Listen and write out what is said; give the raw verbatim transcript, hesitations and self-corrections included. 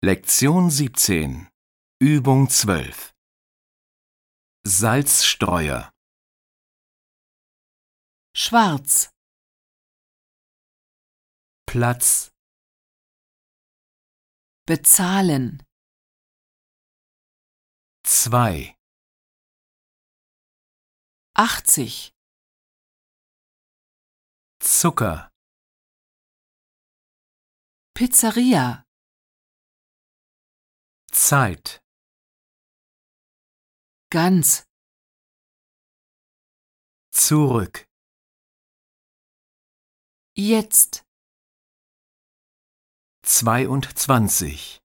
Lektion siebzehn. Übung zwölf. Salzstreuer. Schwarz, Platz, bezahlen, zwei, achtzig, Zucker, Pizzeria, Zeit, ganz, zurück, jetzt, zweiundzwanzig.